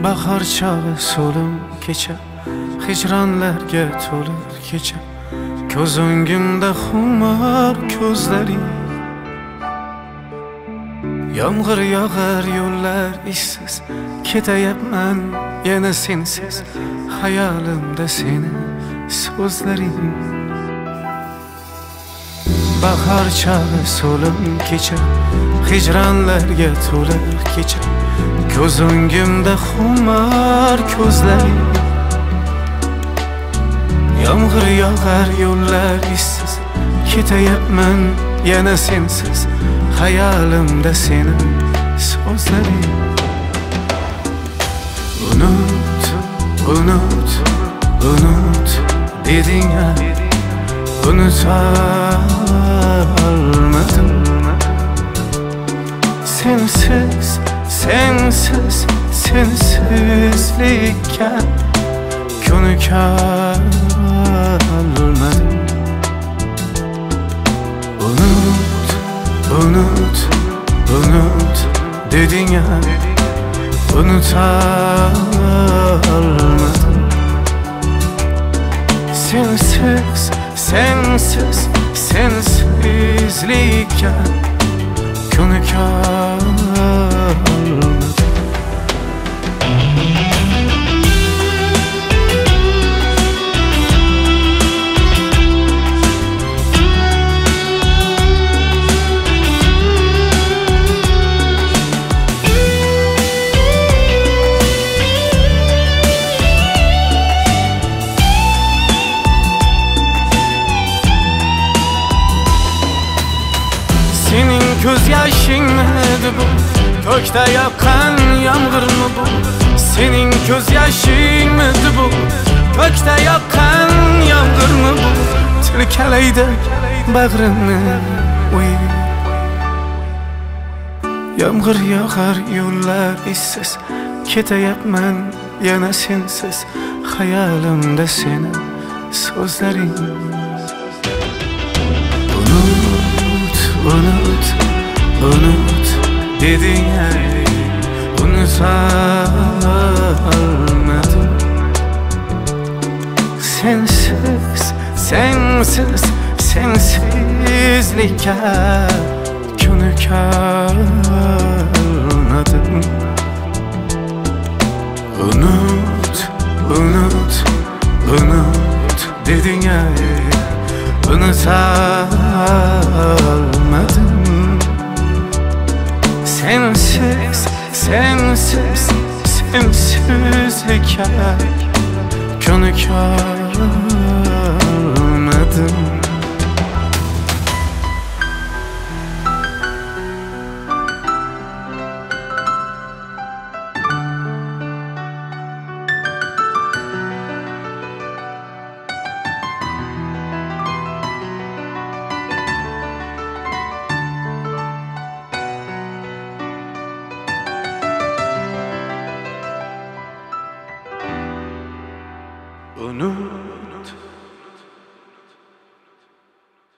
bahor chog'i so'lim kecha, hijronlarga to'lib kecha, ko'z o'ngimda xumor ko'zlaring. Yomg'ir yog'ar, yo'llar ishsiz, ketayapman yana sensiz, hayolimda seni so'zlaring. Bahor chog'i so'lim kecha, hijronlarga to'lib kecha, ko'z o'ngimda xumor ko'zlaring. Yomg'ir yog'ar, yo'llar ishsiz, ketayapman yana sensiz, hayolimda seni so'zlaring. Unut, unut, unut deding-a, unutolmadim. Sensiz, sensiz, sensizlikka ko'nikolmadim. Unut, unut, unut deding-a, unutolmadim. Sensiz, sensiz, sensizlikka ko'nikolmadim. Senin ko'z yoshingmidi bu, ko'kda yoqqan yomg'irmi bu? Sening ko'z yoshingmidi bu, ko'kda yoqqan yomg'irmi bu? Tilkalaydi bag'rimni o'y. Yomg'ir yog'ar, yo'llar ishsiz, ketayapman yana sensiz, hayolimda seni so'zlaring. Unut, unut deding-a, unutolmadim. Sensiz, sensiz, sensizlikka ko'nikolmadim. Unut, unut, unut deding-a, unutolmadim. Sensiz, sensiz, sensizlikka ko'nikolmadim.